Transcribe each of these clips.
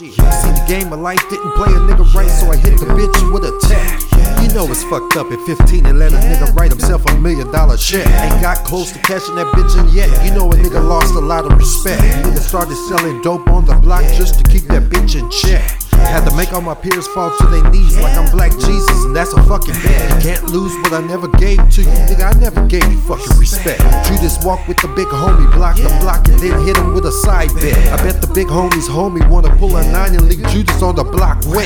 Shit. See, the game of life didn't play a nigga right, so I hit the bitch with a tech. You know it's fucked up at 15 and let a nigga write himself $1 million check. Ain't got close to cashing that bitch in yet. You know a nigga lost a lot of respect. Nigga started selling dope on the block just to keep that bitch in check. Had to make all my peers fall to their knees like I'm Black Jesus, and that's a fucking bet. You can't lose what I never gave to you, nigga. I never gave you fucking respect. Judas walked with the big homie, block the block, and then hit him with a side bet. I bet the big homie's homie wanna pull a 9 and leave Judas on the block wet.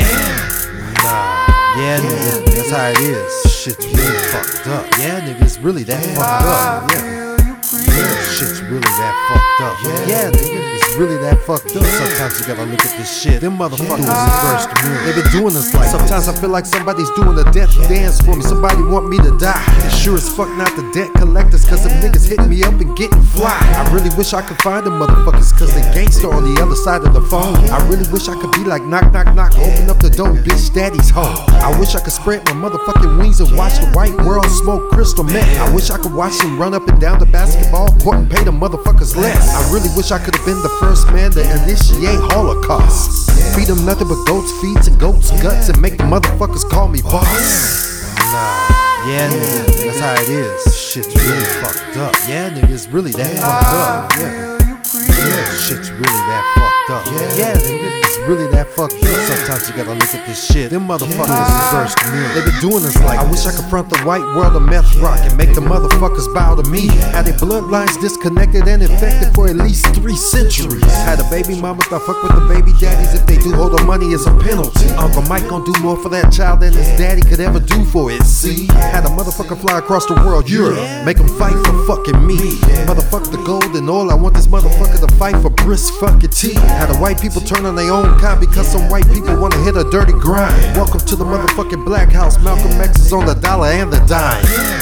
Nah, yeah, nigga, that's how it is. Shit's really fucked up. Yeah, nigga, it's really that fucked up. Yeah, shit's really that fucked up. Yeah, nigga, it's really that fucked up. Sometimes you gotta look at this shit. Them motherfuckers reverse the mirror. They been doing this like sometimes I feel like somebody's doing a death dance for me. Somebody want me to die. It's sure as fuck not the debt collectors, cause them niggas hitting me up and getting fly. I really wish I could find them motherfuckers, cause they gangster on the other side of the phone. I really wish I could be like knock, knock, knock, open up the door, bitch, daddy's home. I wish I could spread my motherfucking wings and watch the white world smoke crystal meth. I wish I could watch them run up and down the basketball court and pay the motherfuckers less. I really wish I could have been the first man to initiate Holocaust. Feed them nothing but goats' feet and goats' guts and make the motherfuckers call me boss. Nah, yeah, nigga, that's how it is. Shit's really fucked up. Yeah, nigga, it's really that fucked up. Yeah, shit's really that fucked up. Yeah, nigga, it's really that fucked up. Sometimes you gotta look at this shit. Them motherfuckers reverse the mirror. They been doing this like I wish I could front the white world of meth rock and make the motherfuckers bow to me. Had their bloodlines disconnected and infected for at least 3 centuries. Had a baby mamas that fuck with the baby daddies. If they do hold the money, it's a penalty. Uncle Mike gon' do more for that child than his daddy could ever do for it. See, had a motherfucker fly across the world, Europe, make him fight for fucking me. Motherfuck the gold and oil. I want this motherfucker to fight for brisk fucking tea. Had the white people turn on their own kind because some white people wanna hit a dirty grind. Welcome to the motherfucking Black House. Malcolm X is on the dollar and the dime.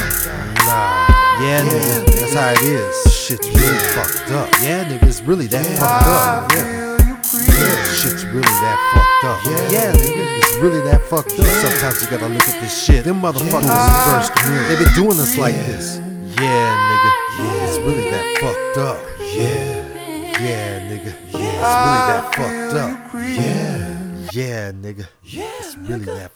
Nah, yeah, nigga, that's how it is. Shit's really fucked up. Yeah, nigga, it's really that fucked up. Yeah, shit's really that fucked up. Yeah, nigga, it's really that fucked up. Sometimes you gotta look at this shit. Them motherfuckers reverse the mirror. They been doing this like this. Yeah, nigga, it's really that fucked up. Yeah, nigga, it's really that fucked up. Yeah, nigga, it's really that